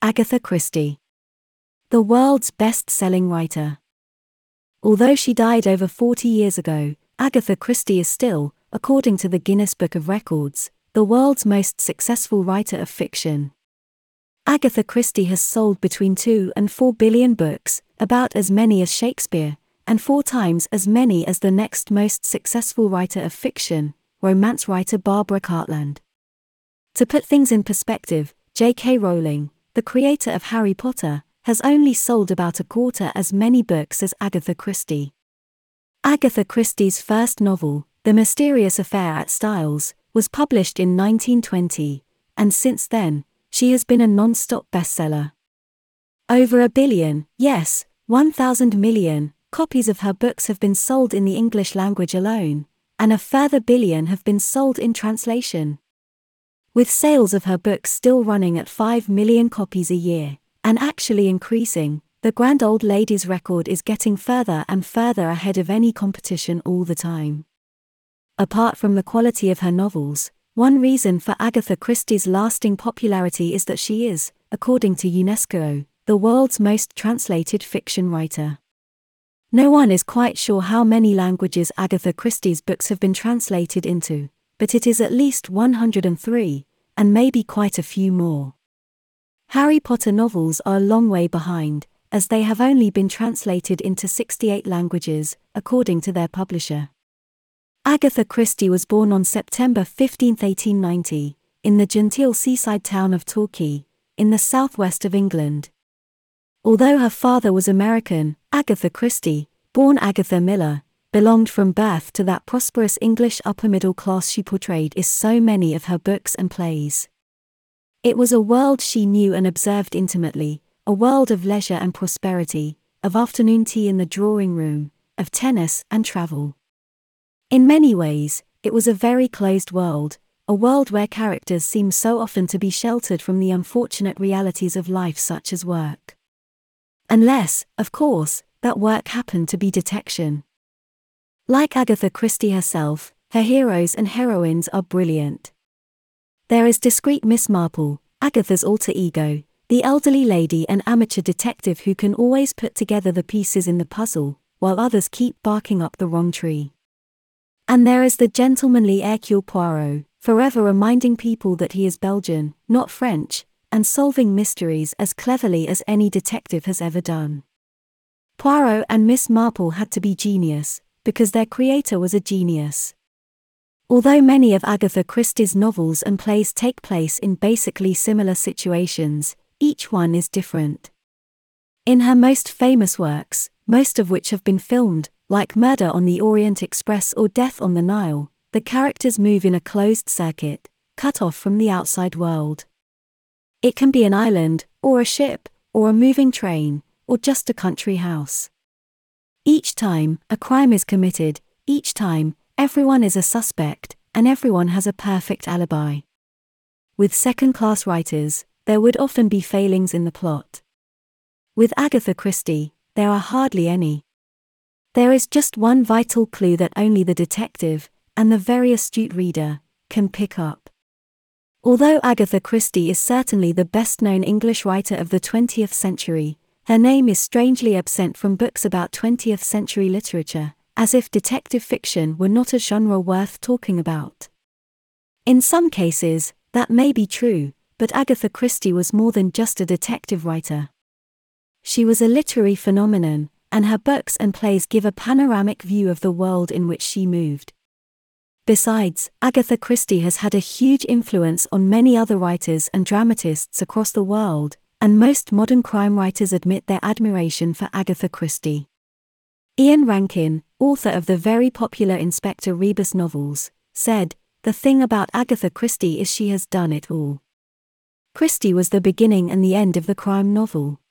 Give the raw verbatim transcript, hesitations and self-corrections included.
Agatha Christie, the world's best-selling writer. Although she died over forty years ago, Agatha Christie is still, according to the Guinness Book of Records, the world's most successful writer of fiction. Agatha Christie has sold between two and four billion books, about as many as Shakespeare, and four times as many as the next most successful writer of fiction, romance writer Barbara Cartland. To put things in perspective, J K Rowling, the creator of Harry Potter, has only sold about a quarter as many books as Agatha Christie. Agatha Christie's first novel, The Mysterious Affair at Styles, was published in nineteen twenty, and since then, she has been a non-stop bestseller. Over a billion, yes, one thousand million, copies of her books have been sold in the English language alone, and a further billion have been sold in translation. With sales of her books still running at five million copies a year, and actually increasing, the grand old lady's record is getting further and further ahead of any competition all the time. Apart from the quality of her novels, one reason for Agatha Christie's lasting popularity is that she is, according to UNESCO, the world's most translated fiction writer. No one is quite sure how many languages Agatha Christie's books have been translated into, but it is at least one hundred three, and maybe quite a few more. Harry Potter novels are a long way behind, as they have only been translated into sixty-eight languages, according to their publisher. Agatha Christie was born on September fifteenth, eighteen ninety, in the genteel seaside town of Torquay, in the southwest of England. Although her father was American, Agatha Christie, born Agatha Miller, belonged from birth to that prosperous English upper-middle class she portrayed in so many of her books and plays. It was a world she knew and observed intimately, a world of leisure and prosperity, of afternoon tea in the drawing room, of tennis and travel. In many ways, it was a very closed world, a world where characters seem so often to be sheltered from the unfortunate realities of life such as work. Unless, of course, that work happened to be detection. Like Agatha Christie herself, her heroes and heroines are brilliant. There is discreet Miss Marple, Agatha's alter ego, the elderly lady and amateur detective who can always put together the pieces in the puzzle, while others keep barking up the wrong tree. And there is the gentlemanly Hercule Poirot, forever reminding people that he is Belgian, not French, and solving mysteries as cleverly as any detective has ever done. Poirot and Miss Marple had to be genius, because their creator was a genius. Although many of Agatha Christie's novels and plays take place in basically similar situations, each one is different. In her most famous works, most of which have been filmed, like Murder on the Orient Express or Death on the Nile, the characters move in a closed circuit, cut off from the outside world. It can be an island, or a ship, or a moving train, or just a country house. Each time, a crime is committed, each time, everyone is a suspect, and everyone has a perfect alibi. With second-class writers, there would often be failings in the plot. With Agatha Christie, there are hardly any. There is just one vital clue that only the detective, and the very astute reader, can pick up. Although Agatha Christie is certainly the best-known English writer of the twentieth century, her name is strangely absent from books about twentieth century literature, as if detective fiction were not a genre worth talking about. In some cases, that may be true, but Agatha Christie was more than just a detective writer. She was a literary phenomenon, and her books and plays give a panoramic view of the world in which she moved. Besides, Agatha Christie has had a huge influence on many other writers and dramatists across the world, and most modern crime writers admit their admiration for Agatha Christie. Ian Rankin, author of the very popular Inspector Rebus novels, said, "The thing about Agatha Christie is she has done it all." Christie was the beginning and the end of the crime novel.